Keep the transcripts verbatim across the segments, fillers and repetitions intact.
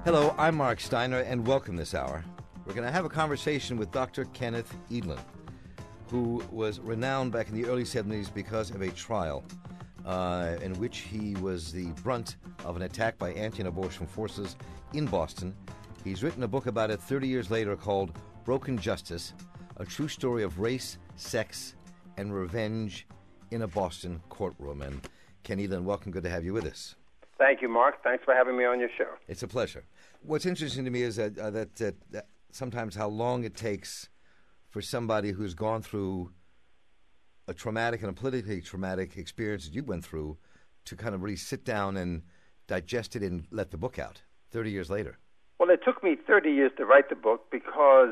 Hello, I'm Mark Steiner, and welcome this hour. We're going to have a conversation with Doctor Kenneth Edlin, who was renowned back in the early seventies because of a trial uh, in which he was the brunt of an attack by anti-abortion forces in Boston. He's written a book about it thirty years later called Broken Justice, a true story of race, sex, and revenge in a Boston courtroom. And Ken Edlin, welcome. Good to have you with us. Thank you, Mark. Thanks for having me on your show. It's a pleasure. What's interesting to me is that, uh, that, that, that sometimes how long it takes for somebody who's gone through a traumatic and a politically traumatic experience that you went through to kind of really sit down and digest it and let the book out thirty years later. Well, it took me thirty years to write the book because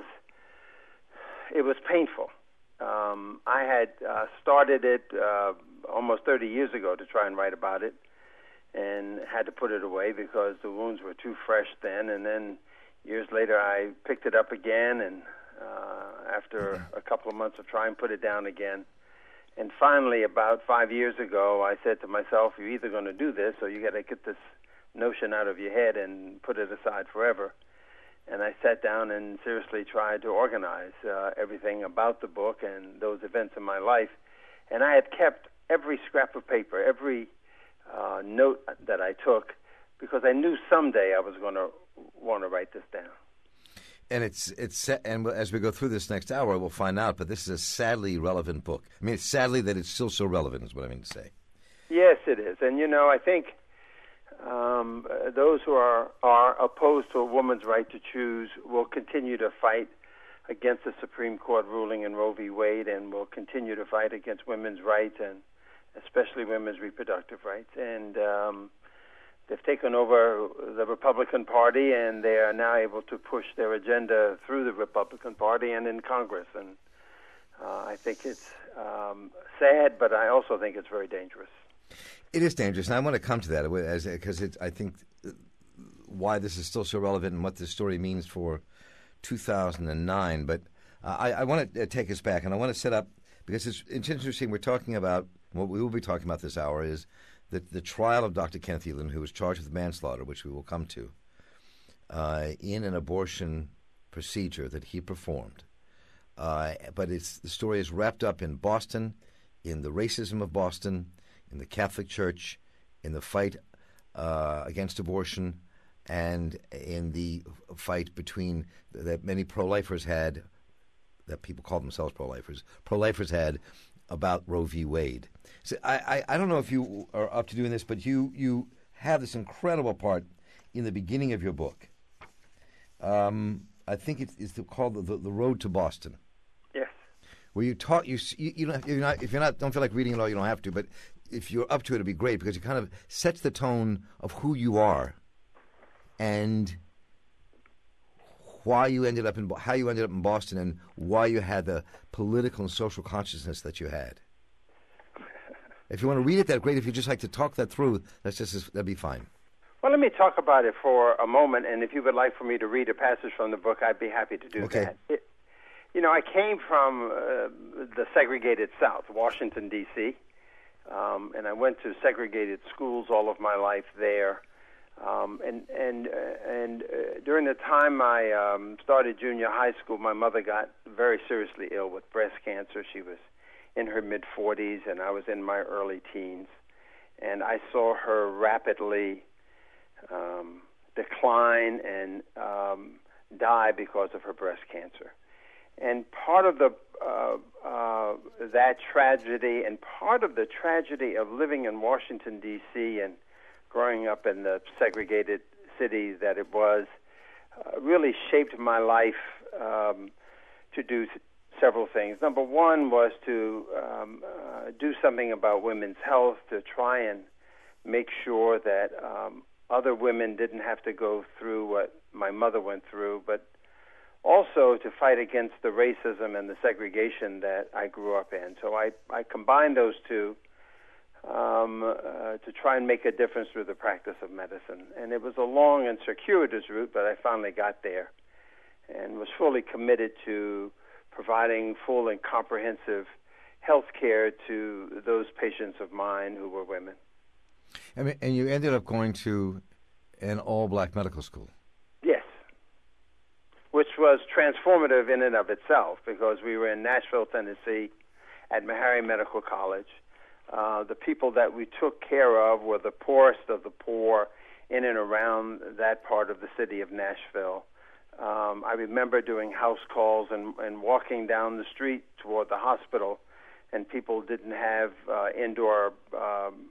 it was painful. Um, I had uh, started it uh, almost thirty years ago to try and write about it, and had to put it away because the wounds were too fresh then. And then years later, I picked it up again, and uh, after a couple of months of trying, put it down again. And finally, about five years ago, I said to myself, you're either going to do this or you got to get this notion out of your head and put it aside forever. And I sat down and seriously tried to organize uh, everything about the book and those events in my life. And I had kept every scrap of paper, every uh, note that I took, because I knew someday I was going to want to write this down. And it's it's and as we go through this next hour, we'll find out. But this is a sadly relevant book. I mean, it's sadly that it's still so relevant, is what I mean to say. Yes, it is. And you know, I think um, uh, those who are are opposed to a woman's right to choose will continue to fight against the Supreme Court ruling in Roe v. Wade, and will continue to fight against women's rights, and especially women's reproductive rights. And um, they've taken over the Republican Party, and they are now able to push their agenda through the Republican Party and in Congress. And uh, I think it's um, sad, but I also think it's very dangerous. It is dangerous, and I want to come to that as because I think why this is still so relevant and what this story means for two thousand nine. But uh, I, I want to take us back, and I want to set up, because it's, it's interesting, we're talking about, what we will be talking about this hour is the, the trial of Doctor Kenneth Edlin, who was charged with manslaughter, which we will come to, uh, in an abortion procedure that he performed. Uh, but it's the story is wrapped up in Boston, in the racism of Boston, in the Catholic Church, in the fight uh, against abortion, and in the fight between that many pro-lifers had, that people call themselves pro-lifers, pro-lifers had about Roe v. Wade. So I, I, I don't know if you are up to doing this, but you, you have this incredible part in the beginning of your book. Um, I think it's, it's called the, the Road to Boston. Yes. Where you talk, you you, you don't, if you're not if you're not don't feel like reading it all, you don't have to. But if you're up to it, it'd be great because it kind of sets the tone of who you are, and why you ended up in how you ended up in Boston, and why you had the political and social consciousness that you had. If you want to read it, that's great. If you just like to talk that through, that's just that'd be fine. Well, let me talk about it for a moment, and if you would like for me to read a passage from the book, I'd be happy to do okay. that. It, you know, I came from uh, the segregated South, Washington, D C, um, and I went to segregated schools all of my life there. Um, and and uh, and uh, during the time I um, started junior high school, my mother got very seriously ill with breast cancer. She was in her mid forties, and I was in my early teens, and I saw her rapidly um, decline and um, die because of her breast cancer. And part of the uh, uh, that tragedy, and part of the tragedy of living in Washington, D C, and growing up in the segregated city that it was, uh, really shaped my life um, to do th- several things. Number one was to um, uh, do something about women's health, to try and make sure that um, other women didn't have to go through what my mother went through, but also to fight against the racism and the segregation that I grew up in. So I, I combined those two Um, uh, to try and make a difference through the practice of medicine. And it was a long and circuitous route, but I finally got there and was fully committed to providing full and comprehensive health care to those patients of mine who were women. I mean, and you ended up going to an all-black medical school. was transformative in and of itself because we were in Nashville, Tennessee, at Meharry Medical College. Uh, the people that we took care of were the poorest of the poor in and around that part of the city of Nashville. Um, I remember doing house calls and, and walking down the street toward the hospital, and people didn't have uh, indoor um,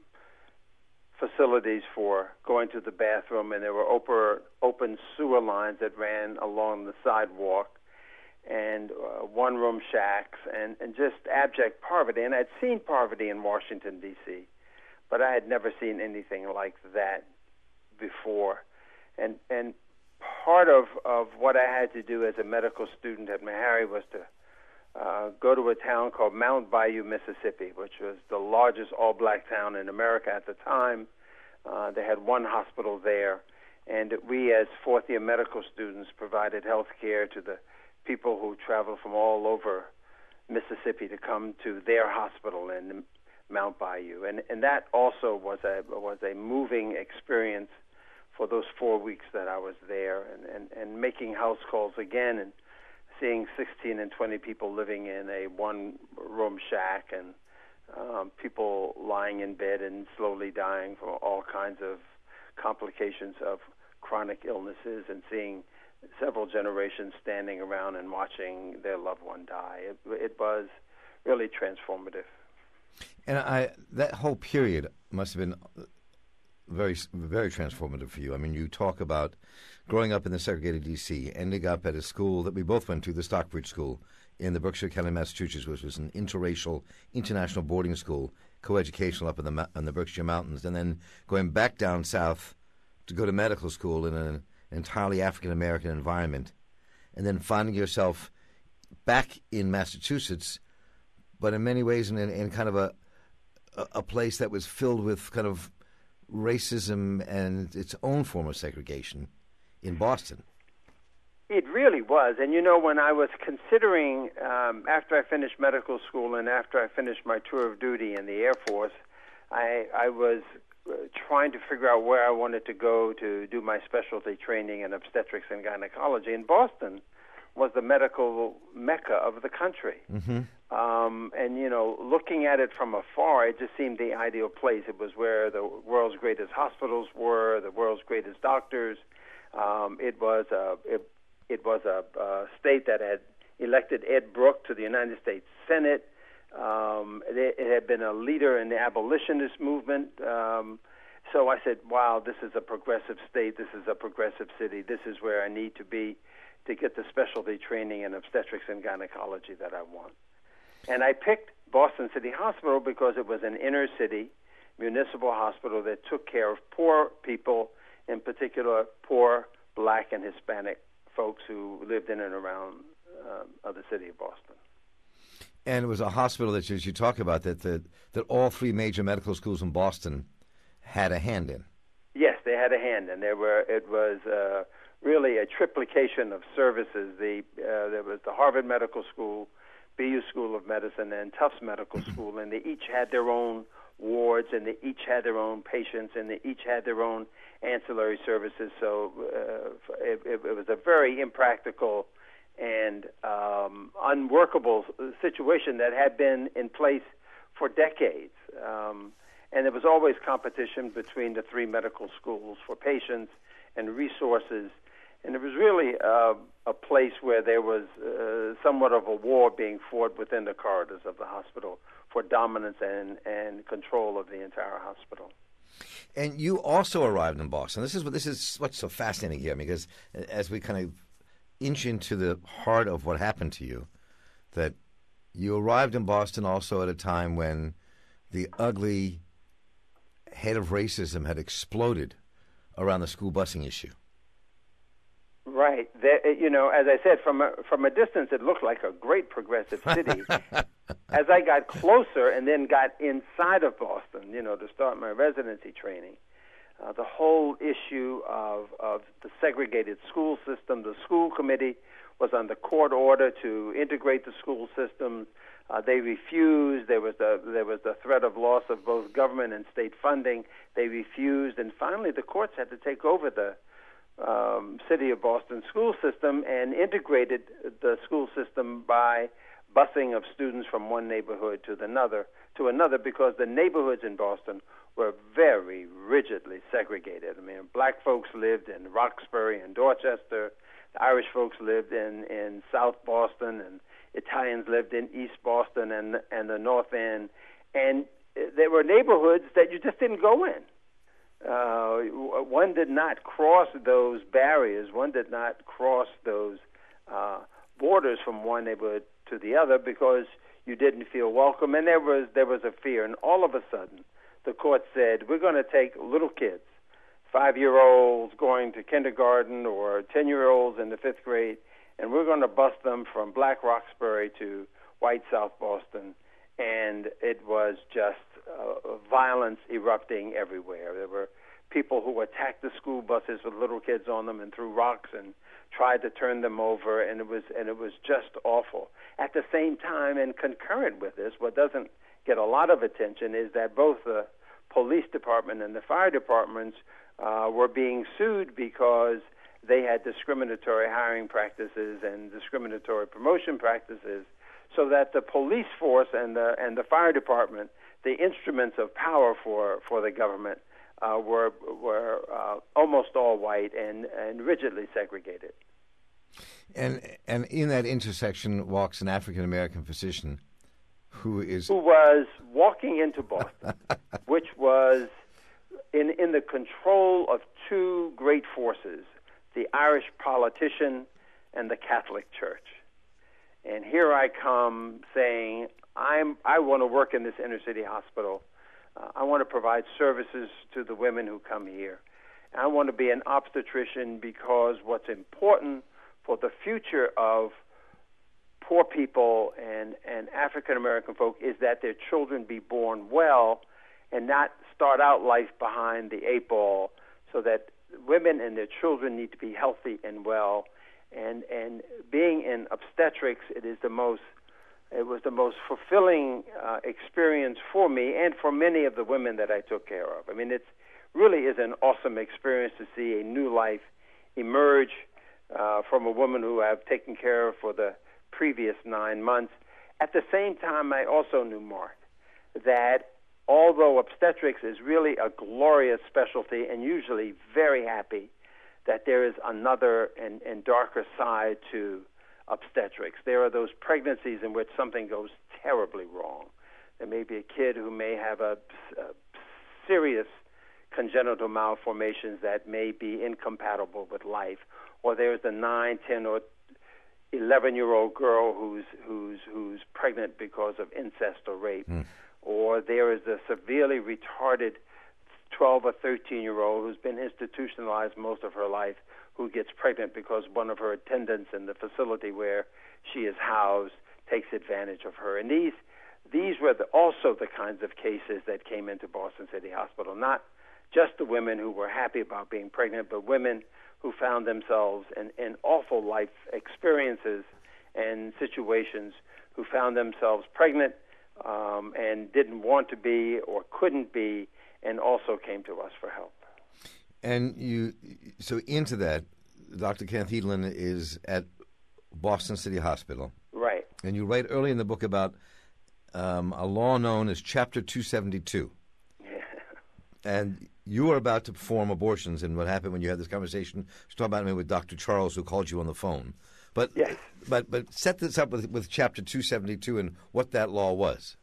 facilities for going to the bathroom, and there were open, open sewer lines that ran along the sidewalk, and uh, one-room shacks, and, and just abject poverty. And I'd seen poverty in Washington, D C, but I had never seen anything like that before. And and part of, of what I had to do as a medical student at Meharry was to uh, go to a town called Mount Bayou, Mississippi, which was the largest all-black town in America at the time. Uh, they had one hospital there, and we as fourth-year medical students provided health care to the people who traveled from all over Mississippi to come to their hospital in Mount Bayou. And, and that also was a, was a moving experience for those four weeks that I was there, and, and, and making house calls again and seeing sixteen and twenty people living in a one-room shack, and um, people lying in bed and slowly dying from all kinds of complications of chronic illnesses, and seeing several generations standing around and watching their loved one die. It, it was really transformative. And I that whole period must have been very, very transformative for you. I mean, you talk about growing up in the segregated D C, ending up at a school that we both went to, the Stockbridge School, in the Berkshire County, Massachusetts, which was an interracial, international boarding school, coeducational up in the in the Berkshire Mountains, and then going back down south to go to medical school in an entirely African-American environment, and then finding yourself back in Massachusetts, but in many ways in, in kind of a, a place that was filled with kind of racism and its own form of segregation in Boston. It really was. And, you know, when I was considering, um, after I finished medical school and after I finished my tour of duty in the Air Force, I, I was uh, trying to figure out where I wanted to go to do my specialty training in obstetrics and gynecology. And Boston was the medical mecca of the country. Mm-hmm. Um, and, you know, looking at it from afar, it just seemed the ideal place. It was where the world's greatest hospitals were, the world's greatest doctors. Um, it was a it, it was a, a state that had elected Ed Brooke to the United States Senate. Um, it, it had been a leader in the abolitionist movement. Um, so I said, wow, this is a progressive state. This is a progressive city. This is where I need to be to get the specialty training in obstetrics and gynecology that I want. And I picked Boston City Hospital because it was an inner city municipal hospital that took care of poor people, in particular poor black and Hispanic folks who lived in and around uh, of the city of Boston. And it was a hospital that, as you talk about, that, that that all three major medical schools in Boston had a hand in. Yes, they had a hand in. There were it was uh, really a triplication of services. The uh, there was the Harvard Medical School, B U School of Medicine, and Tufts Medical School, and they each had their own wards, and they each had their own patients, and they each had their own ancillary services. So uh, it, it was a very impractical and um, unworkable situation that had been in place for decades. Um, and there was always competition between the three medical schools for patients and resources. And it was really uh, a place where there was uh, somewhat of a war being fought within the corridors of the hospital for dominance and, and control of the entire hospital. And you also arrived in Boston. This is what this is what's so fascinating here, because as we kind of inch into the heart of what happened to you, that you arrived in Boston also at a time when the ugly head of racism had exploded around the school busing issue. Right. There, you know, as I said, from a, from a distance, it looked like a great progressive city. As I got closer and then got inside of Boston, you know, to start my residency training, uh, the whole issue of, of the segregated school system, the school committee was under court order to integrate the school systems. Uh, they refused. There was the there was the threat of loss of both government and state funding. They refused, and finally the courts had to take over the um, City of Boston school system and integrated the school system by busing of students from one neighborhood to another, to another, because the neighborhoods in Boston were very rigidly segregated. I mean, black folks lived in Roxbury and Dorchester, the Irish folks lived in, in South Boston, and Italians lived in East Boston and and the North End, and there were neighborhoods that you just didn't go in. Uh, one did not cross those barriers. One did not cross those uh, borders from one neighborhood to the other because you didn't feel welcome, and there was there was a fear. And all of a sudden, the court said, we're going to take little kids, five-year-olds going to kindergarten or ten-year-olds in the fifth grade, and we're going to bus them from Black Roxbury to white South Boston. And it was just uh, violence erupting everywhere. There were people who attacked the school buses with little kids on them and threw rocks and tried to turn them over, and it was and it was just awful. At the same time, and concurrent with this, what doesn't get a lot of attention is that both the police department and the fire departments uh, were being sued because they had discriminatory hiring practices and discriminatory promotion practices, so that the police force and the and the fire department, the instruments of power for, for the government, uh, were were uh, almost all white and, and rigidly segregated. And and in that intersection walks an African American physician who is who was walking into Boston, which was in in the control of two great forces: the Irish politician and the Catholic Church. And here I come saying, I'm, I want to work in this inner city hospital. Uh, I want to provide services to the women who come here. And I want to be an obstetrician because what's important for the future of poor people and, and African-American folk is that their children be born well and not start out life behind the eight ball, so that women and their children need to be healthy and well. And and being in obstetrics, it is the most, it was the most fulfilling uh, experience for me and for many of the women that I took care of. I mean, it really is an awesome experience to see a new life emerge uh, from a woman who I've taken care of for the previous nine months. At the same time, I also knew, Mark, that although obstetrics is really a glorious specialty and usually very happy, that there is another and, and darker side to obstetrics. There are those pregnancies in which something goes terribly wrong. There may be a kid who may have a, a serious congenital malformations that may be incompatible with life, or there's a nine, ten, or eleven-year-old girl who's who's who's pregnant because of incest or rape, mm. or there is a severely retarded twelve or thirteen-year-old who's been institutionalized most of her life, who gets pregnant because one of her attendants in the facility where she is housed takes advantage of her. And these these were the, also the kinds of cases that came into Boston City Hospital, not just the women who were happy about being pregnant, but women who found themselves in, in awful life experiences and situations, who found themselves pregnant um, and didn't want to be or couldn't be, and also came to us for help. And you, so into that, Doctor Kenneth Edlin is at Boston City Hospital. Right. And you write early in the book about um, a law known as Chapter two seventy-two. Yeah. And you were about to perform abortions, and what happened when you had this conversation, just talk about it with Doctor Charles, who called you on the phone. But, yes. but, but set this up with, with Chapter two seventy-two and what that law was.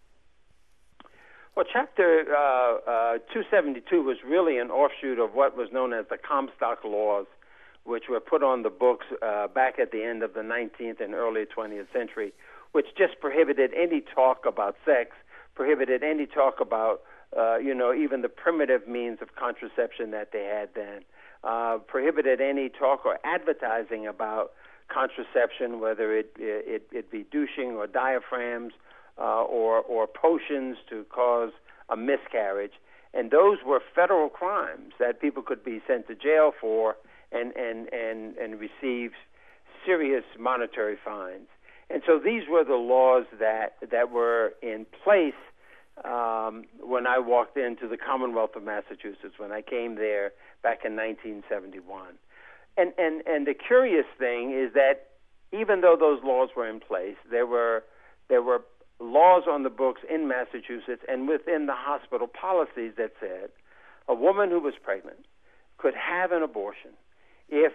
Well, Chapter uh, uh, two seventy-two was really an offshoot of what was known as the Comstock Laws, which were put on the books uh, back at the end of the nineteenth and early twentieth century, which just prohibited any talk about sex, prohibited any talk about, uh, you know, even the primitive means of contraception that they had then, uh, prohibited any talk or advertising about contraception, whether it, it, it be douching or diaphragms, Uh, or, or potions to cause a miscarriage. And those were federal crimes that people could be sent to jail for and, and, and, and receive serious monetary fines. And so these were the laws that, that were in place um, when I walked into the Commonwealth of Massachusetts, when I came there back in nineteen seventy-one. and, and, and the curious thing is that even though those laws were in place, there were there were laws on the books in Massachusetts and within the hospital policies that said a woman who was pregnant could have an abortion if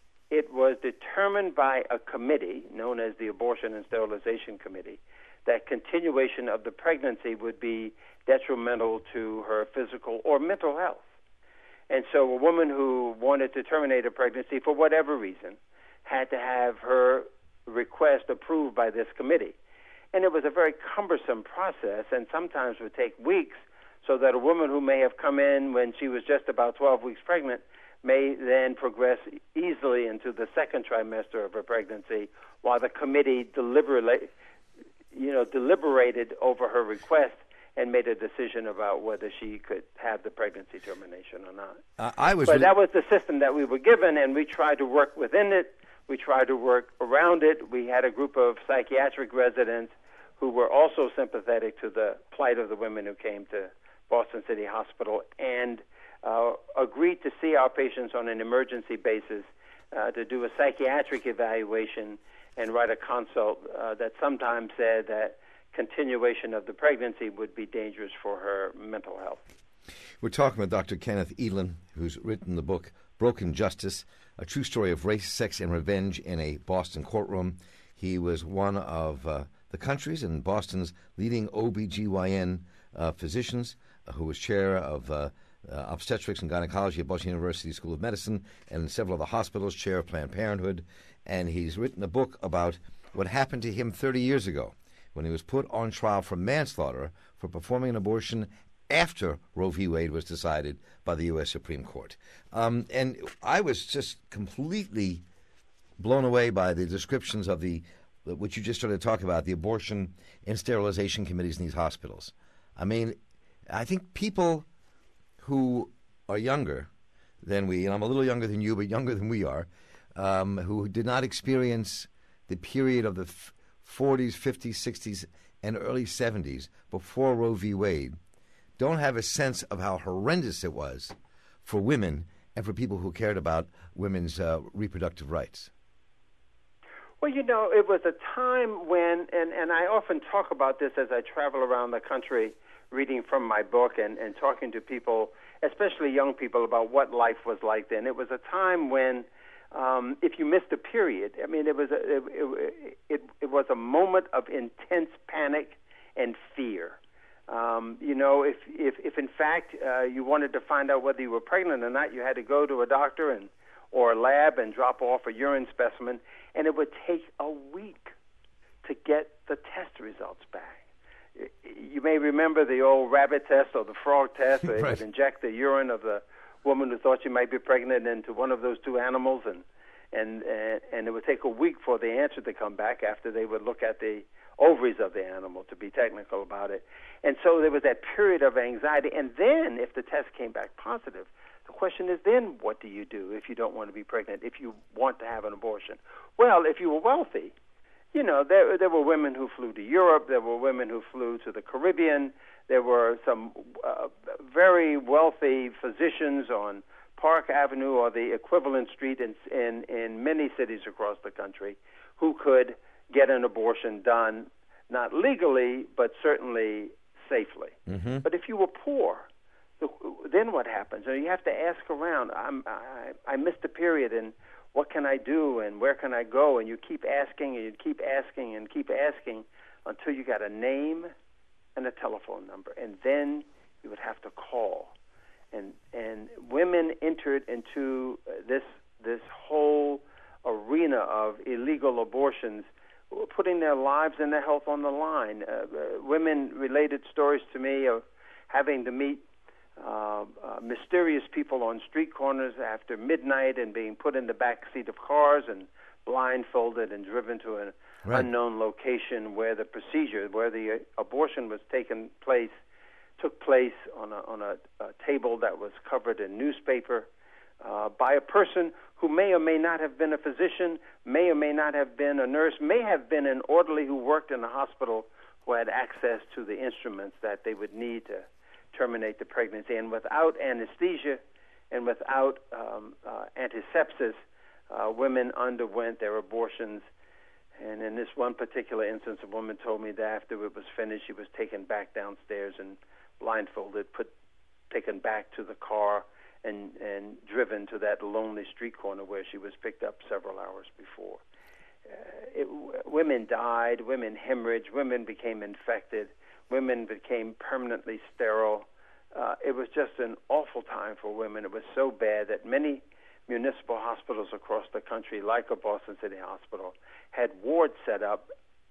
it was determined by a committee known as the Abortion and Sterilization Committee that continuation of the pregnancy would be detrimental to her physical or mental health. And so a woman who wanted to terminate a pregnancy for whatever reason had to have her request approved by this committee. And it was a very cumbersome process and sometimes would take weeks, so that a woman who may have come in when she was just about twelve weeks pregnant may then progress easily into the second trimester of her pregnancy while the committee deliberate, you know, deliberated over her request and made a decision about whether she could have the pregnancy termination or not. Uh, I was but really... that was the system that we were given, and we tried to work within it. We tried to work around it. We had a group of psychiatric residents who were also sympathetic to the plight of the women who came to Boston City Hospital and uh, agreed to see our patients on an emergency basis uh, to do a psychiatric evaluation and write a consult uh, that sometimes said that continuation of the pregnancy would be dangerous for her mental health. We're talking with Doctor Kenneth Edlin, who's written the book Broken Justice, a true story of race, sex, and revenge in a Boston courtroom. He was one of uh, the country's and Boston's leading O B G Y N uh, physicians, uh, who was chair of uh, uh, obstetrics and gynecology at Boston University School of Medicine and several other hospitals, chair of Planned Parenthood. And he's written a book about what happened to him thirty years ago when he was put on trial for manslaughter for performing an abortion after Roe v. Wade was decided by the U S Supreme Court. Um, and I was just completely blown away by the descriptions of the, which you just started to talk about, the abortion and sterilization committees in these hospitals. I mean, I think people who are younger than we, and I'm a little younger than you, but younger than we are, um, who did not experience the period of the f- forties, fifties, sixties, and early seventies before Roe v. Wade, don't have a sense of how horrendous it was for women and for people who cared about women's uh, reproductive rights. Well, you know, it was a time when, and, and I often talk about this as I travel around the country reading from my book and, and talking to people, especially young people, about what life was like then. It was a time when um, if you missed a period, I mean, it was a, it, it, it, it was a moment of intense panic and fear. Um, you know, if, if, if in fact uh, you wanted to find out whether you were pregnant or not, you had to go to a doctor and or a lab and drop off a urine specimen, and it would take a week to get the test results back. You may remember the old rabbit test or the frog test, where right. they would inject the urine of the woman who thought she might be pregnant into one of those two animals, and and and, and it would take a week for the answer to come back after they would look at the ovaries of the animal, to be technical about it. And so there was that period of anxiety. And then if the test came back positive, the question is then what do you do if you don't want to be pregnant, if you want to have an abortion? Well, if you were wealthy, you know, there, there were women who flew to Europe, there were women who flew to the Caribbean, there were some uh, very wealthy physicians on Park Avenue or the equivalent street in, in, in many cities across the country who could get an abortion done, not legally, but certainly safely. Mm-hmm. But if you were poor, then what happens? You have to ask around. I'm, I, I missed a period, and what can I do, and where can I go? And you keep asking, and you keep asking, and keep asking until you got a name and a telephone number, and then you would have to call. And and women entered into this this whole arena of illegal abortions, putting their lives and their health on the line. Uh, uh, women related stories to me of having to meet uh, uh, mysterious people on street corners after midnight and being put in the back seat of cars and blindfolded and driven to an right. unknown location where the procedure, where the uh, abortion was taken place, took place on a, on a, a table that was covered in newspaper uh, by a person who may or may not have been a physician, may or may not have been a nurse, may have been an orderly who worked in the hospital who had access to the instruments that they would need to terminate the pregnancy. And without anesthesia and without um, uh, antisepsis, uh, women underwent their abortions. And in this one particular instance, a woman told me that after it was finished, she was taken back downstairs and blindfolded, put taken back to the car, and, and driven to that lonely street corner where she was picked up several hours before. Uh, it, women died, women hemorrhaged, women became infected, women became permanently sterile. Uh, it was just an awful time for women. It was so bad that many municipal hospitals across the country, like a Boston City Hospital, had wards set up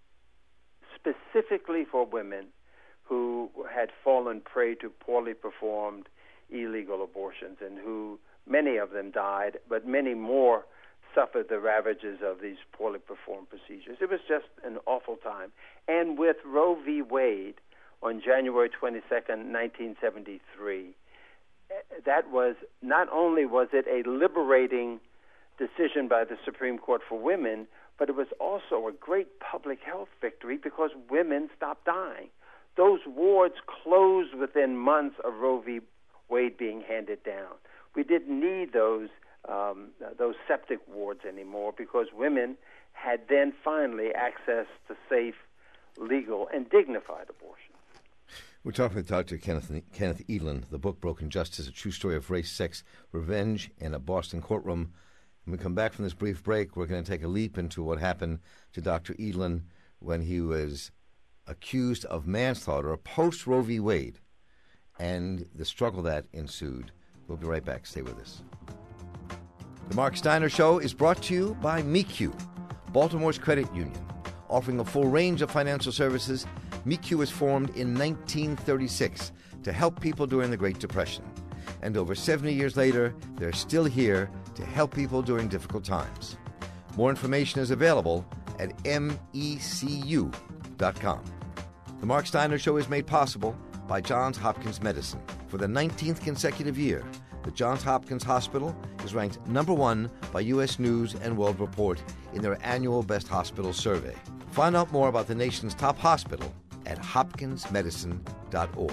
specifically for women who had fallen prey to poorly performed illegal abortions, and who, many of them died, but many more suffered the ravages of these poorly performed procedures. It was just an awful time. And with Roe v. Wade on January twenty-second, nineteen seventy-three, that was, not only was it a liberating decision by the Supreme Court for women, but it was also a great public health victory because women stopped dying. Those wards closed within months of Roe v. Wade being handed down. We didn't need those um, those septic wards anymore because women had then finally access to safe, legal, and dignified abortion. We're talking with Doctor Kenneth, Kenneth Edlin. The book, Broken Justice, A True Story of Race, Sex, Revenge in a Boston Courtroom. When we come back from this brief break, we're going to take a leap into what happened to Doctor Edlin when he was accused of manslaughter post-Roe v. Wade and the struggle that ensued. We'll be right back. Stay with us. The Mark Steiner Show is brought to you by M E C U, Baltimore's credit union. Offering a full range of financial services, M E C U was formed in nineteen thirty-six to help people during the Great Depression. And over seventy years later, they're still here to help people during difficult times. More information is available at M E C U dot com. The Mark Steiner Show is made possible by Johns Hopkins Medicine. For the nineteenth consecutive year, the Johns Hopkins Hospital is ranked number one by U S News and World Report in their annual Best Hospital Survey. Find out more about the nation's top hospital at hopkins medicine dot org.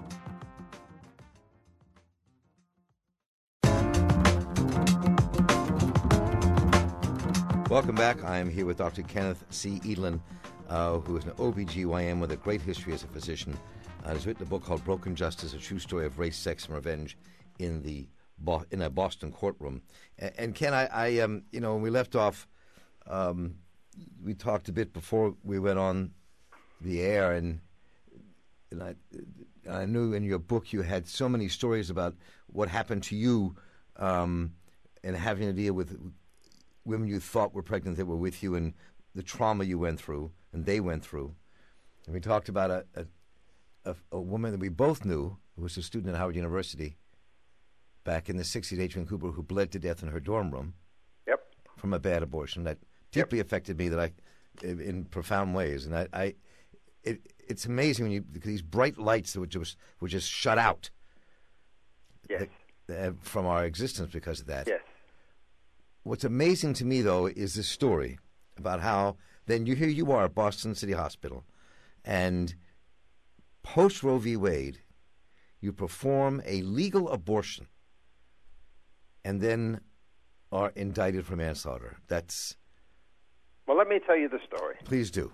Welcome back. I am here with Doctor Kenneth C. Edlin, uh, who is an O B G Y N with a great history as a physician. Uh, he's written a book called Broken Justice, A True Story of Race, Sex, and Revenge in the Bo- in a Boston courtroom. And, and Ken, I, I um, you know, when we left off, um, we talked a bit before we went on the air, and, and I, I knew in your book you had so many stories about what happened to you, um, and having to deal with women you thought were pregnant that were with you, and the trauma you went through and they went through. And we talked about a a, a, a woman that we both knew who was a student at Howard University back in the sixties, Adrienne Cooper, who bled to death in her dorm room. Yep. From a bad abortion that deeply yep. affected me that I, in, in profound ways. And I, I it, it's amazing when you these bright lights that were just were just shut out. Yes. Uh, from our existence because of that. Yes. What's amazing to me, though, is this story about how then you here you are at Boston City Hospital, and post Roe v. Wade, you perform a legal abortion, and then are indicted for manslaughter. That's well. Let me tell you the story. Please do.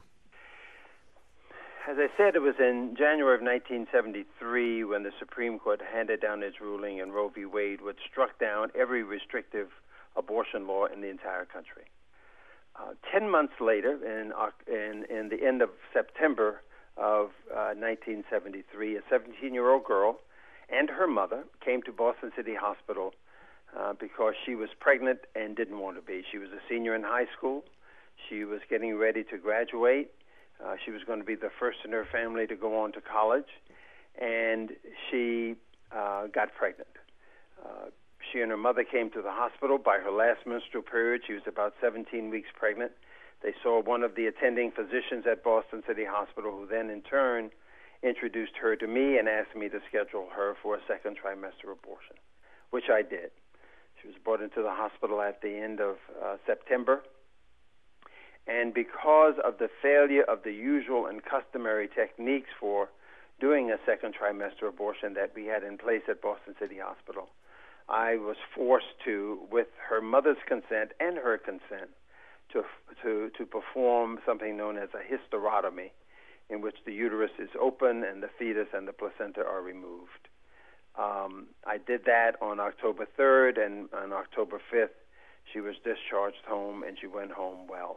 As I said, it was in January of nineteen seventy-three when the Supreme Court handed down its ruling in Roe v. Wade, which struck down every restrictive abortion law in the entire country. Uh, ten months later, in, in, in the end of September of uh, nineteen seventy-three, a seventeen-year-old girl and her mother came to Boston City Hospital uh, because she was pregnant and didn't want to be. She was a senior in high school. She was getting ready to graduate. Uh, she was going to be the first in her family to go on to college, and she uh, got pregnant. Uh, she and her mother came to the hospital by her last menstrual period. She was about seventeen weeks pregnant. They saw one of the attending physicians at Boston City Hospital, who then in turn introduced her to me and asked me to schedule her for a second trimester abortion, which I did. She was brought into the hospital at the end of uh, September. And because of the failure of the usual and customary techniques for doing a second trimester abortion that we had in place at Boston City Hospital, I was forced to, with her mother's consent and her consent, to to to perform something known as a hysterotomy, in which the uterus is open and the fetus and the placenta are removed. Um, I did that on October third, and on October fifth, she was discharged home, and she went home well.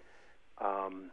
Um,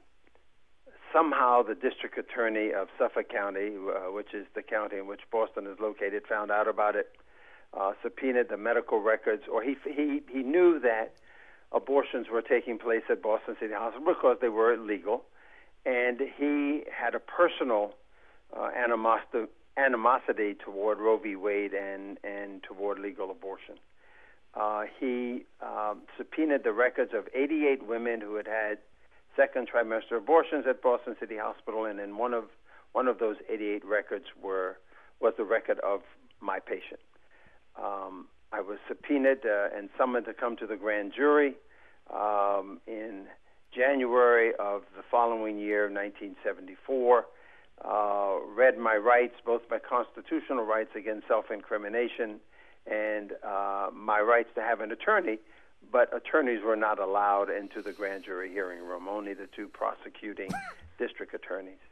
somehow, the district attorney of Suffolk County, uh, which is the county in which Boston is located, found out about it, uh, subpoenaed the medical records, or he he he knew that abortions were taking place at Boston City Hospital because they were illegal, and he had a personal uh, animosity. animosity toward Roe v. Wade and, and toward legal abortion. Uh, he um, subpoenaed the records of eighty-eight women who had had second trimester abortions at Boston City Hospital, and in one of one of those eighty-eight records were was the record of my patient. Um, I was subpoenaed uh, and summoned to come to the grand jury um, in January of the following year, nineteen seventy-four. Uh, read my rights, both my constitutional rights against self-incrimination and uh, my rights to have an attorney, but attorneys were not allowed into the grand jury hearing room, only the two prosecuting district attorneys.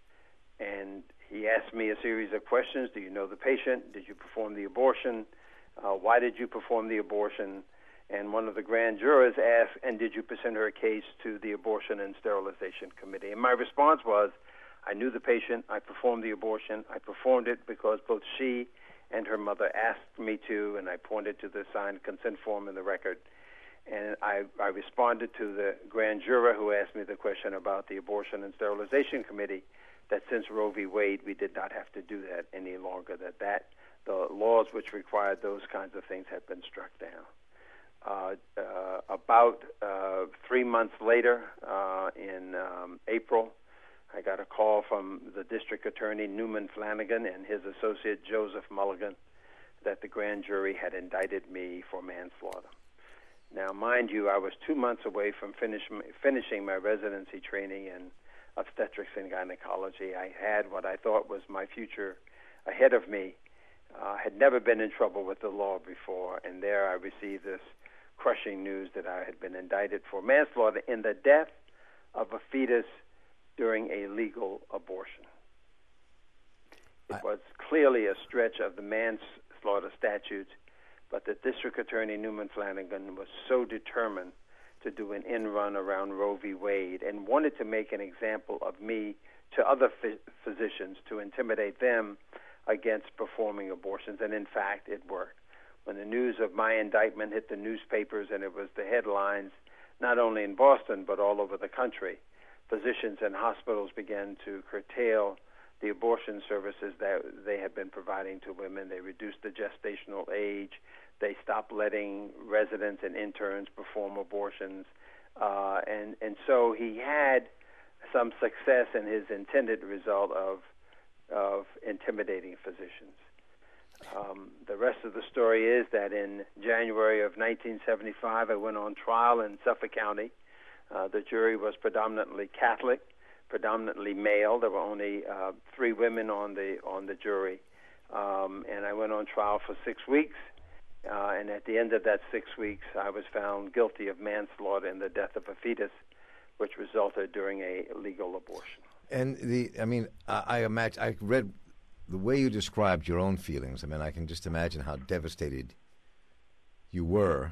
And he asked me a series of questions. Do you know the patient? Did you perform the abortion? Uh, why did you perform the abortion? And one of the grand jurors asked, and did you present her case to the Abortion and Sterilization Committee? And my response was, I knew the patient, I performed the abortion, I performed it because both she and her mother asked me to, and I pointed to the signed consent form in the record. And I, I responded to the grand juror who asked me the question about the Abortion and Sterilization Committee, that since Roe v. Wade, we did not have to do that any longer, that, that the laws which required those kinds of things had been struck down. Uh, uh, about uh, three months later, uh, in um, April, I got a call from the district attorney, Newman Flanagan, and his associate, Joseph Mulligan, that the grand jury had indicted me for manslaughter. Now, mind you, I was two months away from finish, finishing my residency training in obstetrics and gynecology. I had what I thought was my future ahead of me. I uh, had never been in trouble with the law before, and there I received this crushing news that I had been indicted for manslaughter in the death of a fetus during a legal abortion. It was clearly a stretch of the manslaughter statutes, but the district attorney, Newman Flanagan, was so determined to do an in-run around Roe v. Wade and wanted to make an example of me to other ph- physicians to intimidate them against performing abortions, and in fact, it worked. When the news of my indictment hit the newspapers, and it was the headlines, not only in Boston, but all over the country, physicians and hospitals began to curtail the abortion services that they had been providing to women. They reduced the gestational age. They stopped letting residents and interns perform abortions. Uh, and, and so he had some success in his intended result of, of intimidating physicians. Um, the rest of the story is that in January of nineteen seventy-five, I went on trial in Suffolk County. Uh, the jury was predominantly Catholic, predominantly male. There were only uh, three women on the on the jury, um, and I went on trial for six weeks. Uh, and at the end of that six weeks, I was found guilty of manslaughter in the death of a fetus, which resulted during a legal abortion. And the, I mean, I, I imagine I read the way you described your own feelings. I mean, I can just imagine how devastated you were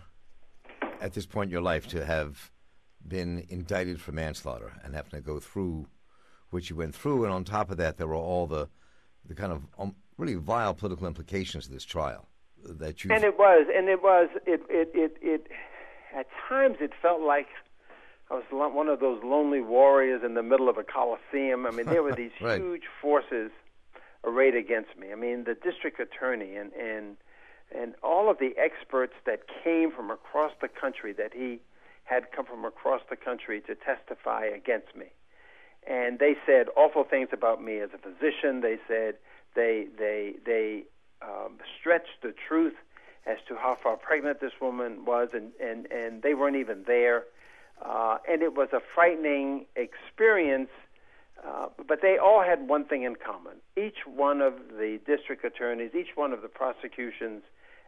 at this point in your life to have been indicted for manslaughter and having to go through what you went through, and on top of that, there were all the the kind of um, really vile political implications of this trial that you. And it was, and it was, it, it, it, it. At times, it felt like I was one of those lonely warriors in the middle of a coliseum. I mean, there were these right. huge forces arrayed against me. I mean, the district attorney and and and all of the experts that came from across the country that he had come from across the country to testify against me. And they said awful things about me as a physician. They said they they they um, stretched the truth as to how far pregnant this woman was, and, and, and they weren't even there. Uh, and it was a frightening experience, uh, but they all had one thing in common. Each one of the district attorneys, each one of the prosecution's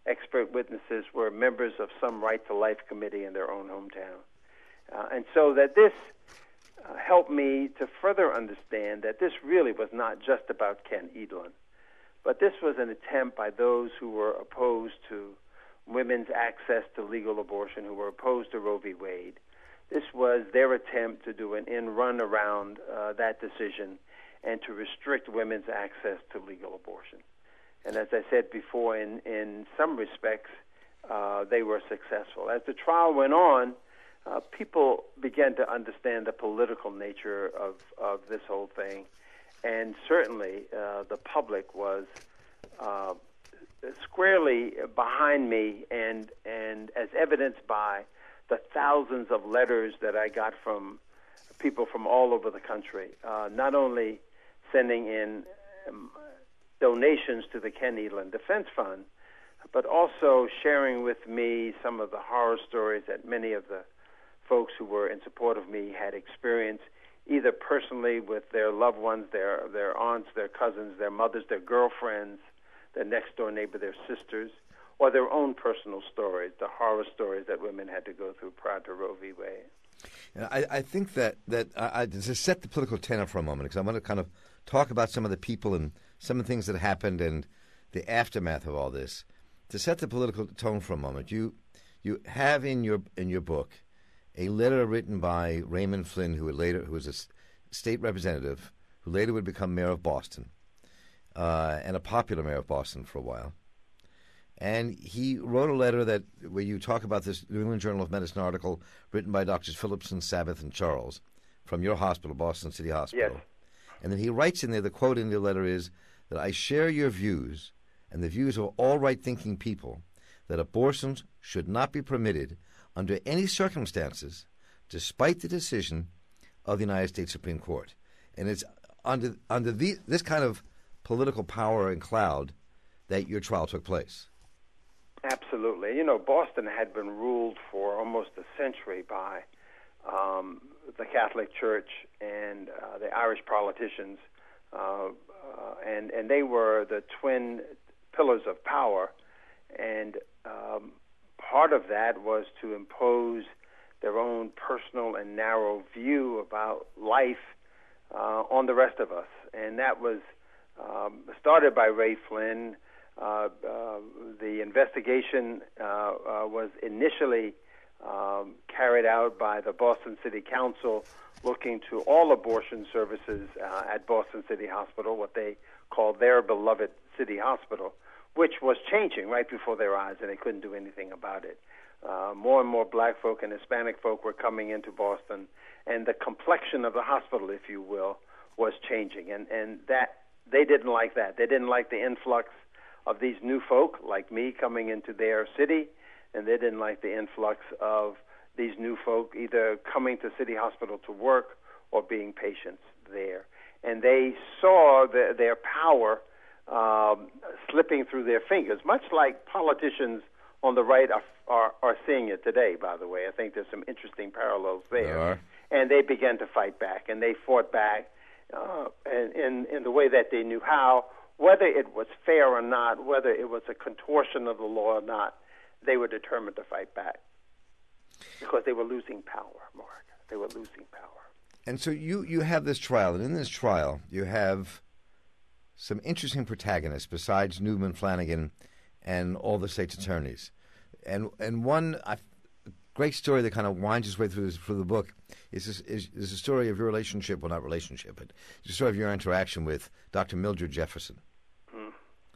expert witnesses were members of some Right to Life committee in their own hometown. Uh, and so that this uh, helped me to further understand that this really was not just about Ken Edlin, but this was an attempt by those who were opposed to women's access to legal abortion, who were opposed to Roe v. Wade. This was their attempt to do an in-run around uh, that decision and to restrict women's access to legal abortion. And as I said before, in, in some respects, uh, they were successful. As the trial went on, uh, people began to understand the political nature of, of this whole thing. And certainly uh, the public was uh, squarely behind me, and, and as evidenced by the thousands of letters that I got from people from all over the country, uh, not only sending in um, donations to the Ken Edlin Defense Fund, but also sharing with me some of the horror stories that many of the folks who were in support of me had experienced, either personally with their loved ones, their their aunts, their cousins, their mothers, their girlfriends, their next-door neighbor, their sisters, or their own personal stories, the horror stories that women had to go through prior to Roe v. Wade. I, I think that, that I, I, to set the political tenor for a moment, because I want to kind of talk about some of the people and some of the things that happened and the aftermath of all this. To set the political tone for a moment, you you have in your in your book a letter written by Raymond Flynn, who would later who was a state representative, who later would become mayor of Boston, uh, and a popular mayor of Boston for a while. And he wrote a letter that where you talk about this New England Journal of Medicine article written by Doctors Phillipson, Sabbath, and Charles from your hospital, Boston City Hospital. Yes. And then he writes in there, the quote in the letter is that I share your views and the views of all right-thinking people that abortions should not be permitted under any circumstances, despite the decision of the United States Supreme Court. And it's under under the, this kind of political power and cloud that your trial took place. Absolutely. You know, Boston had been ruled for almost a century by um, the Catholic Church and uh, the Irish politicians, uh, uh, and and they were the twin pillars of power, and um, part of that was to impose their own personal and narrow view about life uh, on the rest of us, and that was um, started by Ray Flynn. Uh, uh, the investigation uh, uh, was initially um, carried out by the Boston City Council, looking to all abortion services uh, at Boston City Hospital, what they called their beloved city hospital, which was changing right before their eyes, and they couldn't do anything about it. Uh, more and more black folk and Hispanic folk were coming into Boston, and the complexion of the hospital, if you will, was changing, and, and that they didn't like that. They didn't like the influx of these new folk like me coming into their city, and they didn't like the influx of these new folk either coming to City Hospital to work or being patients there. And they saw the, their power um, slipping through their fingers, much like politicians on the right are, are, are seeing it today, by the way. I think there's some interesting parallels there. There are. And they began to fight back, and they fought back uh, in, in, in the way that they knew how. Whether it was fair or not, whether it was a contortion of the law or not, they were determined to fight back because they were losing power, Mark. They were losing power. And so you, you have this trial, and in this trial you have some interesting protagonists besides Newman Flanagan and all the state's attorneys. And and one I, great story that kind of winds its way through, this, through the book is, this, is, is the story of your relationship, well, not relationship, but the story of your interaction with Doctor Mildred Jefferson. Hmm.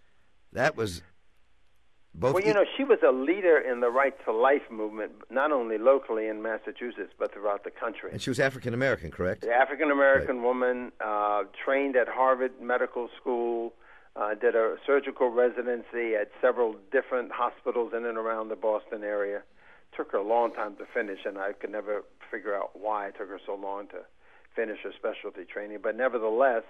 That was both... Well, you know, she was a leader in the Right to Life movement, not only locally in Massachusetts, but throughout the country. And she was African-American, correct? The African-American right. woman, uh, trained at Harvard Medical School, uh, did a surgical residency at several different hospitals in and around the Boston area. Took her a long time to finish, and I could never figure out why it took her so long to finish her specialty training. But nevertheless,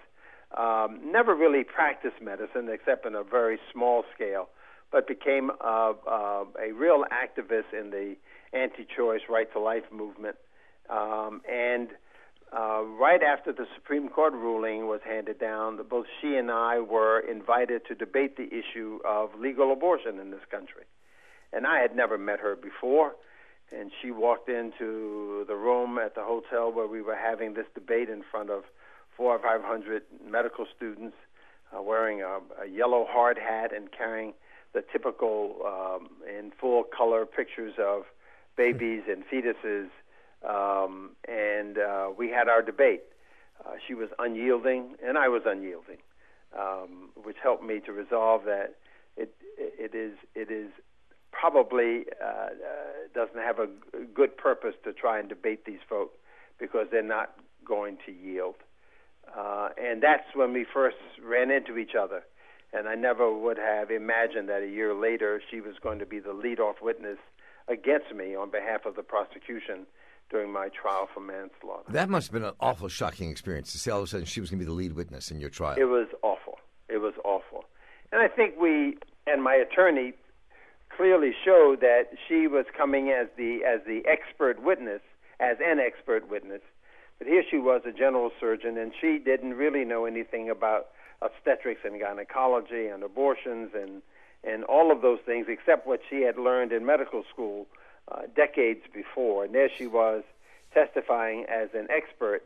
um, never really practiced medicine except in a very small scale, but became uh, uh, a real activist in the anti-choice, right-to-life movement, um, and uh, right after the Supreme Court ruling was handed down, both she and I were invited to debate the issue of legal abortion in this country. And I had never met her before, and she walked into the room at the hotel where we were having this debate in front of four or five hundred medical students, uh, wearing a, a yellow hard hat and carrying the typical um, in full color pictures of babies and fetuses, um, and uh, we had our debate. Uh, she was unyielding, and I was unyielding, um, which helped me to resolve that it it is it is probably uh, uh, doesn't have a good purpose to try and debate these folk because they're not going to yield. Uh, and that's when we first ran into each other. And I never would have imagined that a year later she was going to be the lead-off witness against me on behalf of the prosecution during my trial for manslaughter. That must have been an awful, shocking experience to see all of a sudden she was going to be the lead witness in your trial. It was awful. It was awful. And I think we, and my attorney, clearly showed that she was coming as the as the expert witness, as an expert witness. But here she was, a general surgeon, and she didn't really know anything about obstetrics and gynecology and abortions and, and all of those things except what she had learned in medical school uh, decades before. And there she was testifying as an expert.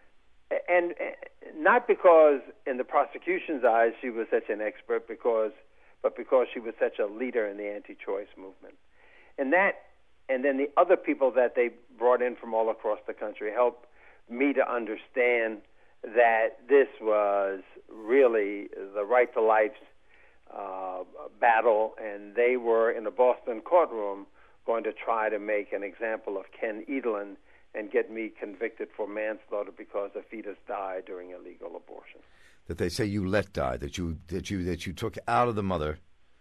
And not because in the prosecution's eyes she was such an expert, because, but because she was such a leader in the anti-choice movement. And that, and then the other people that they brought in from all across the country helped me to understand that this was really the right to life uh, battle, and they were in a Boston courtroom going to try to make an example of Ken Edelin and get me convicted for manslaughter because a fetus died during illegal abortion. That they say you let die, that you that you that you took out of the mother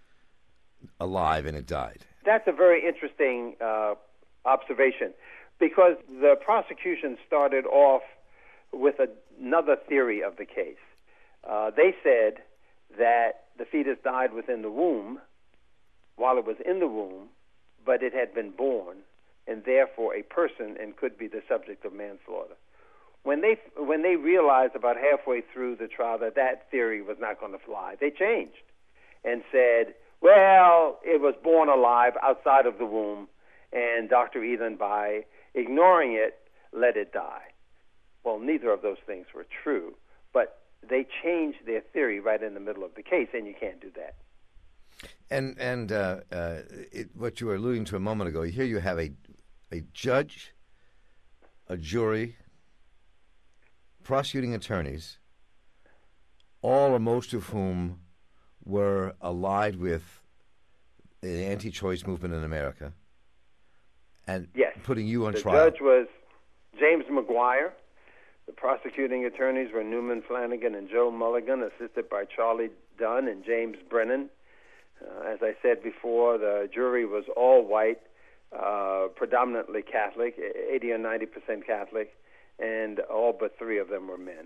alive and it died. That's a very interesting uh, observation, because the prosecution started off with a, another theory of the case. Uh, they said that the fetus died within the womb while it was in the womb, but it had been born, and therefore a person and could be the subject of manslaughter. When they when they realized about halfway through the trial that that theory was not going to fly, they changed and said, well, it was born alive outside of the womb, and Doctor Edelin, by ignoring it, let it die. Well, neither of those things were true, but they changed their theory right in the middle of the case, and you can't do that. And and uh, uh, it, what you were alluding to a moment ago, here you have a a judge, a jury, prosecuting attorneys, all or most of whom were allied with the anti-choice movement in America, and yes, putting you on the trial. The judge was James McGuire. The prosecuting attorneys were Newman Flanagan and Joe Mulligan, assisted by Charlie Dunn and James Brennan. Uh, as I said before, the jury was all white, uh, predominantly Catholic, eighty or ninety percent Catholic, and all but three of them were men.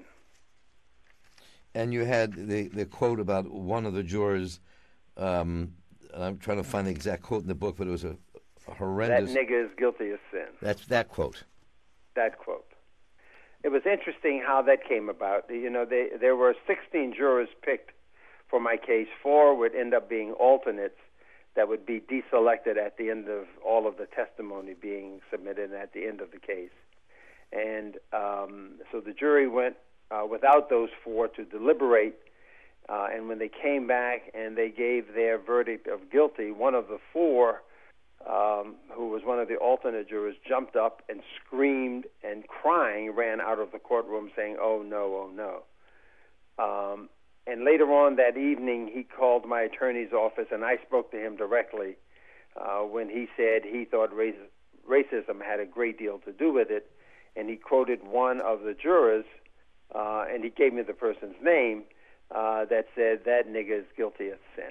And you had the, the quote about one of the jurors, um, and I'm trying to find the exact quote in the book, but it was a, a horrendous... That nigger is guilty of sin. That's that quote. That quote. It was interesting how that came about. You know, they, there were sixteen jurors picked for my case. Four would end up being alternates that would be deselected at the end of all of the testimony being submitted and at the end of the case. And um, so the jury went uh, without those four to deliberate, uh, and when they came back and they gave their verdict of guilty, one of the four, um, who was one of the alternate jurors, jumped up and screamed and crying ran out of the courtroom saying, "Oh, no, oh, no." Um, and later on that evening, he called my attorney's office, and I spoke to him directly uh, when he said he thought race, racism had a great deal to do with it. And he quoted one of the jurors, uh, and he gave me the person's name, uh, that said, "That nigger is guilty of sin."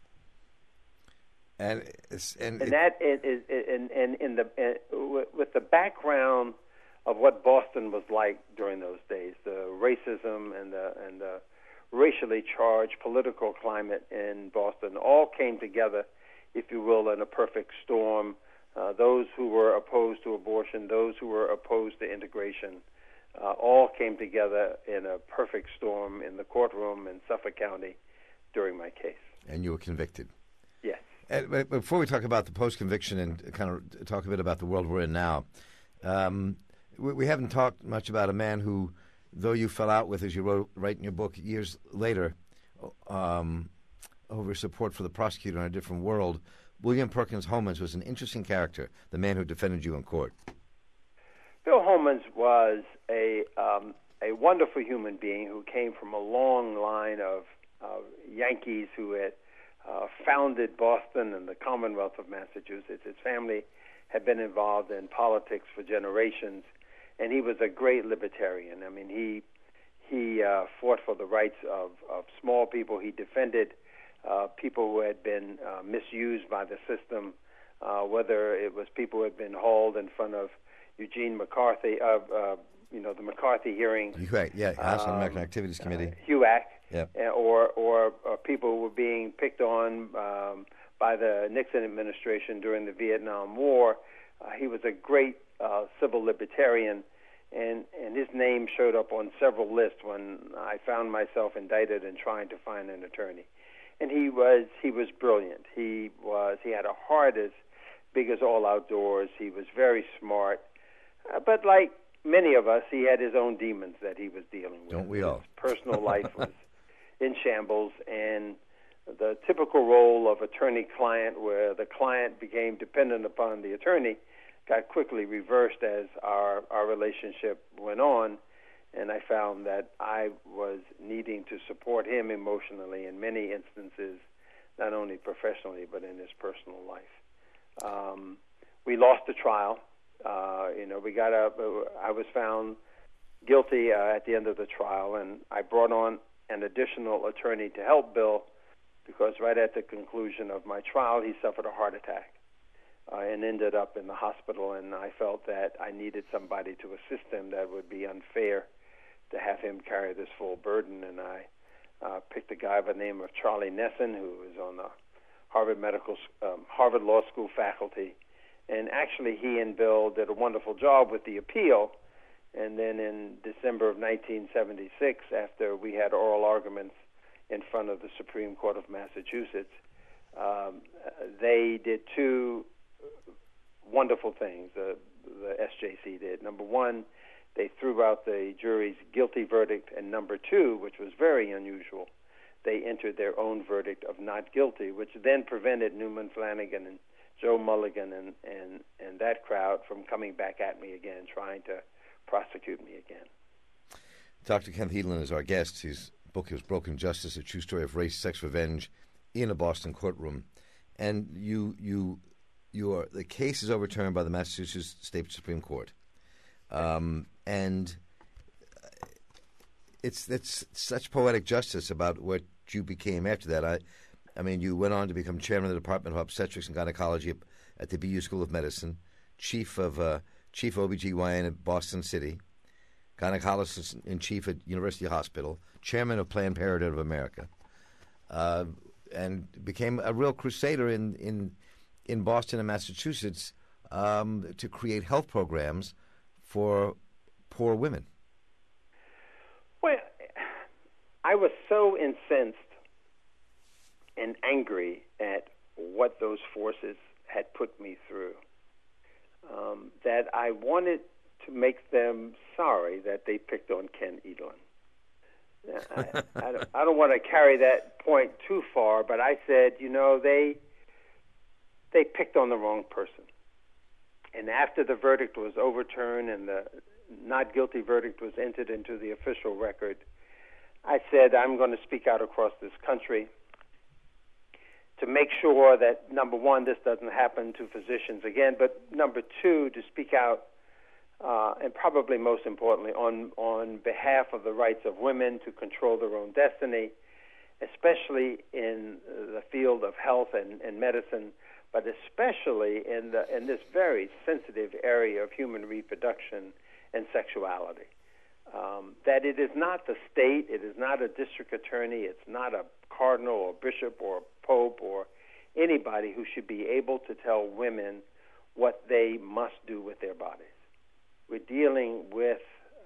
And and, and that is, and in, in the in, with the background of what Boston was like during those days, the racism and the and the racially charged political climate in Boston all came together, if you will, in a perfect storm. Uh, those who were opposed to abortion, those who were opposed to integration, uh, all came together in a perfect storm in the courtroom in Suffolk County during my case. And you were convicted. Yes. And before we talk about the post-conviction and kind of talk a bit about the world we're in now, um, we, we haven't talked much about a man who, though you fell out with, as you wrote write in your book years later, um, over support for the prosecutor in a different world, William Perkins Homans was an interesting character, the man who defended you in court. Bill Homans was a um, a wonderful human being who came from a long line of uh, Yankees who had uh, founded Boston and the Commonwealth of Massachusetts. His family had been involved in politics for generations, and he was a great libertarian. I mean, he he uh, fought for the rights of, of small people. He defended uh, people who had been uh, misused by the system, uh, whether it was people who had been hauled in front of Eugene McCarthy, uh, uh, you know, the McCarthy hearing. HUAC, yeah, House um, Un-American Activities Committee. Uh, HUAC, yeah. or, or or people who were being picked on um, by the Nixon administration during the Vietnam War. Uh, he was a great uh, civil libertarian, and, and his name showed up on several lists when I found myself indicted and trying to find an attorney. And he was he was brilliant. He was he had a heart as big as all outdoors. He was very smart. Uh, but like many of us, he had his own demons that he was dealing with. Don't we all? His personal life was in shambles, and the typical role of attorney-client, where the client became dependent upon the attorney, got quickly reversed as our, our relationship went on, and I found that I was needing to support him emotionally in many instances, not only professionally but in his personal life. Um, we lost the trial. Uh, you know, we got a. I was found guilty uh, at the end of the trial, and I brought on an additional attorney to help Bill, because right at the conclusion of my trial, he suffered a heart attack uh, and ended up in the hospital. And I felt that I needed somebody to assist him. That would be unfair to have him carry this full burden. And I uh, picked a guy by the name of Charlie Nesson, who was on the Harvard Medical, um, Harvard Law School faculty. And actually, he and Bill did a wonderful job with the appeal. And then in December of nineteen seventy-six, after we had oral arguments in front of the Supreme Court of Massachusetts, um, they did two wonderful things, uh, the S J C did. Number one, they threw out the jury's guilty verdict. And number two, which was very unusual, they entered their own verdict of not guilty, which then prevented Newman Flanagan and Joe Mulligan and, and, and that crowd from coming back at me again, trying to prosecute me again. Doctor Kenneth Edlin is our guest. His book is Broken Justice, A True Story of Race, Sex, Revenge in a Boston Courtroom. And you, you, you are, the case is overturned by the Massachusetts State Supreme Court. Um, and it's, it's such poetic justice about what you became after that. I I mean, you went on to become chairman of the Department of Obstetrics and Gynecology at the B U School of Medicine, chief of uh, chief O B G Y N at Boston City, gynecologist in chief at University Hospital, chairman of Planned Parenthood of America, uh, and became a real crusader in in, in Boston and Massachusetts um, to create health programs for poor women. Well, I was so incensed and angry at what those forces had put me through, um, that I wanted to make them sorry that they picked on Ken Edlin. Now, I, I, don't, I don't want to carry that point too far, but I said, you know, they they picked on the wrong person. And after the verdict was overturned and the not guilty verdict was entered into the official record, I said, I'm going to speak out across this country to make sure that, number one, this doesn't happen to physicians again, but number two, to speak out, uh, and probably most importantly, on, on behalf of the rights of women to control their own destiny, especially in the field of health and, and medicine, but especially in, the, in this very sensitive area of human reproduction and sexuality. Um, that it is not the state, it is not a district attorney, it's not a cardinal or bishop or pope or anybody who should be able to tell women what they must do with their bodies. We're dealing with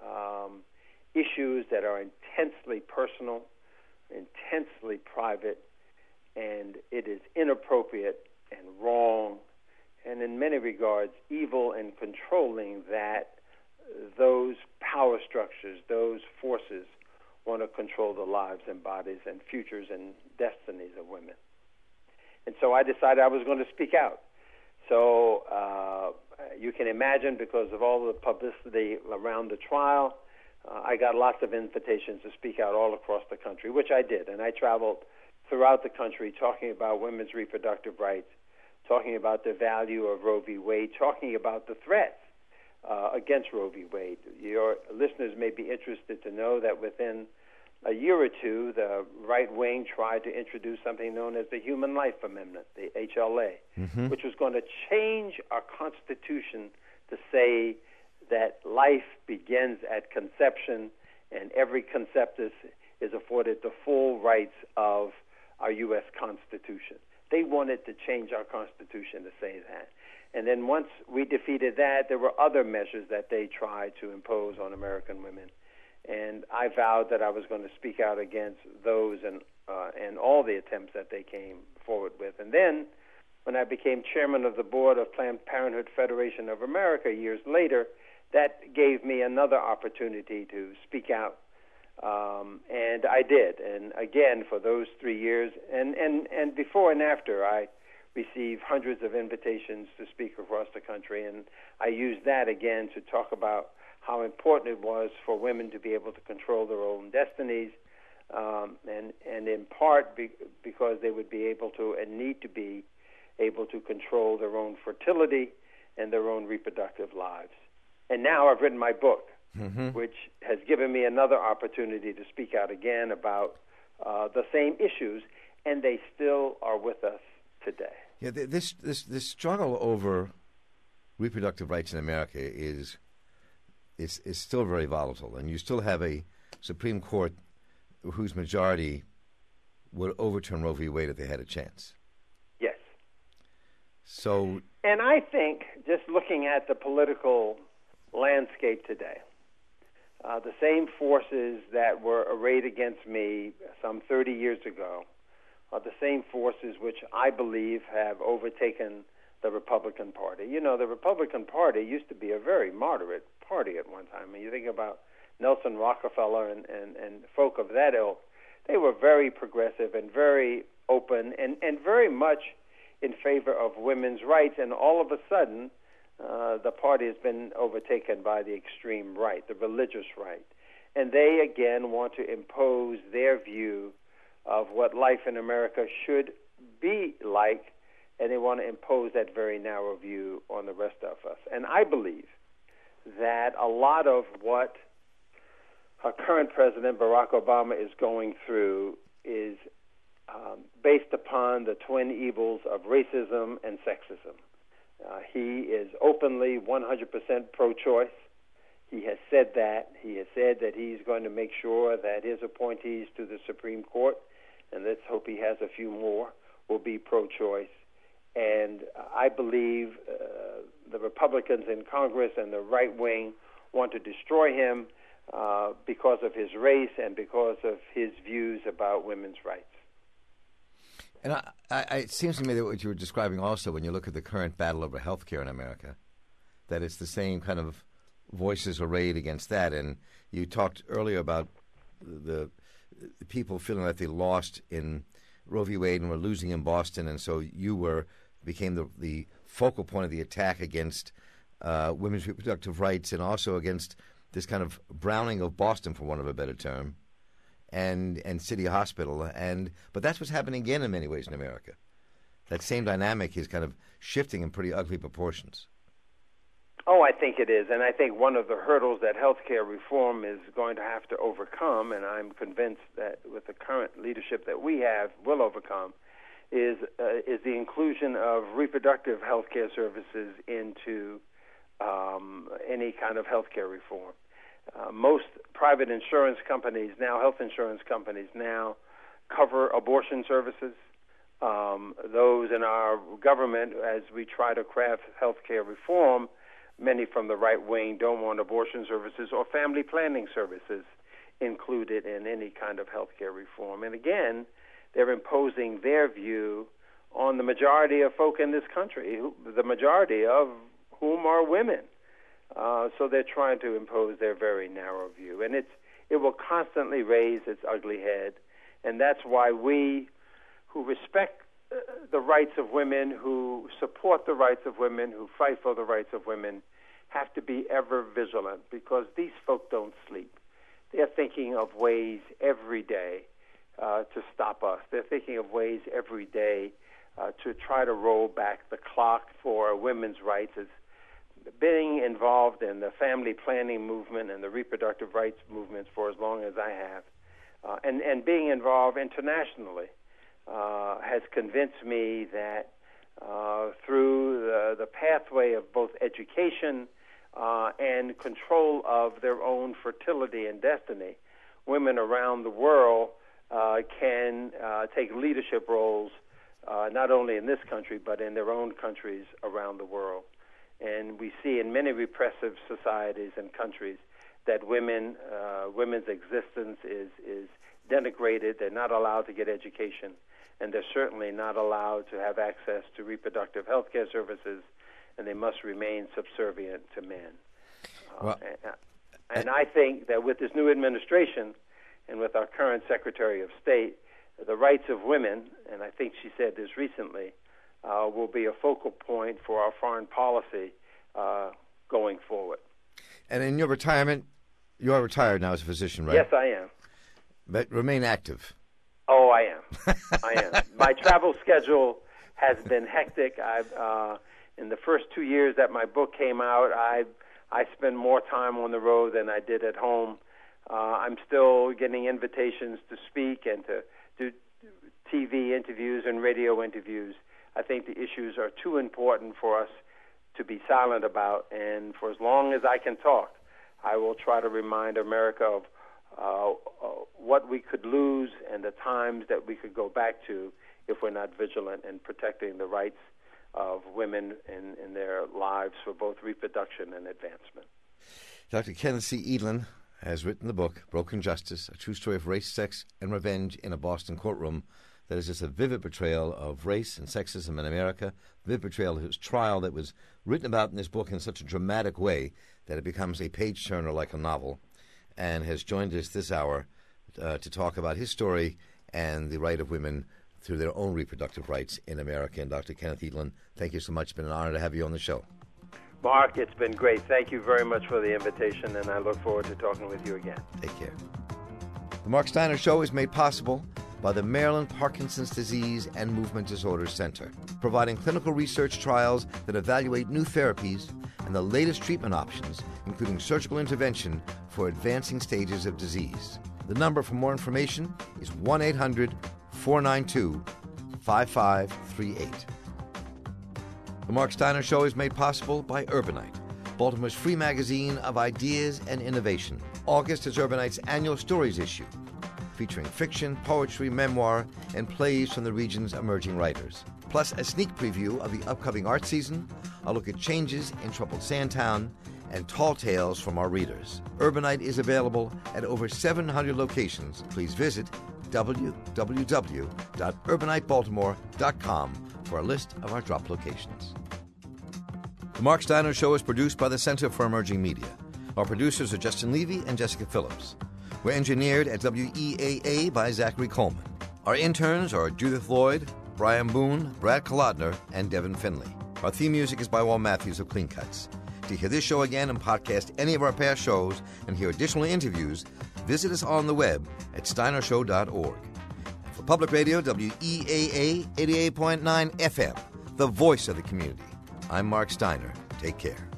um, issues that are intensely personal, intensely private, and it is inappropriate and wrong, and in many regards evil and controlling that those power structures, those forces want to control the lives and bodies and futures and destinies of women. And so I decided I was going to speak out. So uh, you can imagine, because of all the publicity around the trial, uh, I got lots of invitations to speak out all across the country, which I did. And I traveled throughout the country talking about women's reproductive rights, talking about the value of Roe v. Wade, talking about the threats uh, against Roe v. Wade. Your listeners may be interested to know that within a year or two, the right wing tried to introduce something known as the Human Life Amendment, the H L A, mm-hmm. which was going to change our Constitution to say that life begins at conception and every conceptus is afforded the full rights of our U S Constitution. They wanted to change our Constitution to say that. And then once we defeated that, there were other measures that they tried to impose on American women. And I vowed that I was going to speak out against those and uh, and all the attempts that they came forward with. And then when I became chairman of the board of Planned Parenthood Federation of America years later, that gave me another opportunity to speak out. Um, and I did. And again, for those three years, and, and, and before and after, I received hundreds of invitations to speak across the country. And I used that again to talk about how important it was for women to be able to control their own destinies, um, and, and in part be, because they would be able to and need to be able to control their own fertility and their own reproductive lives. And now I've written my book, mm-hmm. which has given me another opportunity to speak out again about uh, the same issues, and they still are with us today. Yeah, this this this struggle over reproductive rights in America is is is still very volatile, and you still have a Supreme Court whose majority would overturn Roe v. Wade if they had a chance. Yes. So, and I think, just looking at the political landscape today, uh, the same forces that were arrayed against me some thirty years ago are the same forces which I believe have overtaken the Republican Party. You know, the Republican Party used to be a very moderate party at one time. When you think about Nelson Rockefeller and, and, and folk of that ilk, they were very progressive and very open and, and very much in favor of women's rights. And all of a sudden, uh, the party has been overtaken by the extreme right, the religious right. And they, again, want to impose their view of what life in America should be like, and they want to impose that very narrow view on the rest of us. And I believe that a lot of what our current President Barack Obama is going through is um, based upon the twin evils of racism and sexism. Uh, he is openly one hundred percent pro-choice. He has said that. He has said that he's going to make sure that his appointees to the Supreme Court, and let's hope he has a few more, will be pro-choice. And I believe uh, the Republicans in Congress and the right wing want to destroy him uh, because of his race and because of his views about women's rights. And I, I, it seems to me that what you were describing also, when you look at the current battle over health care in America, that it's the same kind of voices arrayed against that. And you talked earlier about the, the people feeling like they lost in Roe v. Wade and were losing in Boston, and so you were became the, the focal point of the attack against uh, women's reproductive rights and also against this kind of browning of Boston, for want of a better term, and and City Hospital. And but that's what's happening again in many ways in America. That same dynamic is kind of shifting in pretty ugly proportions. Oh, I think it is. And I think one of the hurdles that healthcare reform is going to have to overcome, and I'm convinced that with the current leadership that we have will overcome, is uh, is the inclusion of reproductive healthcare services into um, any kind of healthcare reform. Uh, most private insurance companies now, health insurance companies now, cover abortion services. Um, those in our government, as we try to craft healthcare reform, many from the right wing don't want abortion services or family planning services included in any kind of health care reform. And again, they're imposing their view on the majority of folk in this country, the majority of whom are women. Uh, so they're trying to impose their very narrow view. And it's, it will constantly raise its ugly head. And that's why we, who respect uh, the rights of women, who support the rights of women, who fight for the rights of women, have to be ever vigilant, because these folk don't sleep. They're thinking of ways every day uh, to stop us. They're thinking of ways every day uh, to try to roll back the clock for women's rights. As being involved in the family planning movement and the reproductive rights movements for as long as I have, uh, and, and being involved internationally, uh, has convinced me that uh, through the, the pathway of both education uh, and control of their own fertility and destiny, women around the world uh, can uh, take leadership roles, uh, not only in this country, but in their own countries around the world. And we see in many repressive societies and countries that women, uh, women's existence is, is denigrated. They're not allowed to get education, and they're certainly not allowed to have access to reproductive health care services, and they must remain subservient to men. Uh, well, and, and I think that with this new administration and with our current Secretary of State, the rights of women, and I think she said this recently, Uh, will be a focal point for our foreign policy uh, going forward. And in your retirement, you are retired now as a physician, right? Yes, I am. But remain active. Oh, I am. I am. My travel schedule has been hectic. I've uh, in the first two years that my book came out, I I spend more time on the road than I did at home. Uh, I'm still getting invitations to speak and to do T V interviews and radio interviews. I think the issues are too important for us to be silent about, and for as long as I can talk, I will try to remind America of uh, uh, what we could lose and the times that we could go back to if we're not vigilant in protecting the rights of women in, in their lives for both reproduction and advancement. Doctor Kenneth C. Edlin has written the book, Broken Justice, A True Story of Race, Sex, and Revenge in a Boston Courtroom. That is just a vivid portrayal of race and sexism in America, a vivid portrayal of his trial that was written about in this book in such a dramatic way that it becomes a page-turner like a novel, and has joined us this hour uh, to talk about his story and the right of women through their own reproductive rights in America. And Doctor Kenneth Edlin, thank you so much. It's been an honor to have you on the show. Mark, it's been great. Thank you very much for the invitation, and I look forward to talking with you again. Take care. The Mark Steiner Show is made possible by the Maryland Parkinson's Disease and Movement Disorders Center, providing clinical research trials that evaluate new therapies and the latest treatment options, including surgical intervention for advancing stages of disease. The number for more information is one eight hundred four nine two five five three eight. The Mark Steiner Show is made possible by Urbanite, Baltimore's free magazine of ideas and innovation. August is Urbanite's annual stories issue, featuring fiction, poetry, memoir, and plays from the region's emerging writers. Plus a sneak preview of the upcoming art season, a look at changes in troubled Sandtown, and tall tales from our readers. Urbanite is available at over seven hundred locations. Please visit w w w dot urbanite baltimore dot com for a list of our drop locations. The Mark Steiner Show is produced by the Center for Emerging Media. Our producers are Justin Levy and Jessica Phillips. We're engineered at W E A A by Zachary Coleman. Our interns are Judith Lloyd, Brian Boone, Brad Kolodner, and Devin Finley. Our theme music is by Walt Matthews of Clean Cuts. To hear this show again and podcast any of our past shows and hear additional interviews, visit us on the web at steiner show dot org. For Public Radio, W E A A eighty-eight point nine F M, the voice of the community. I'm Mark Steiner. Take care.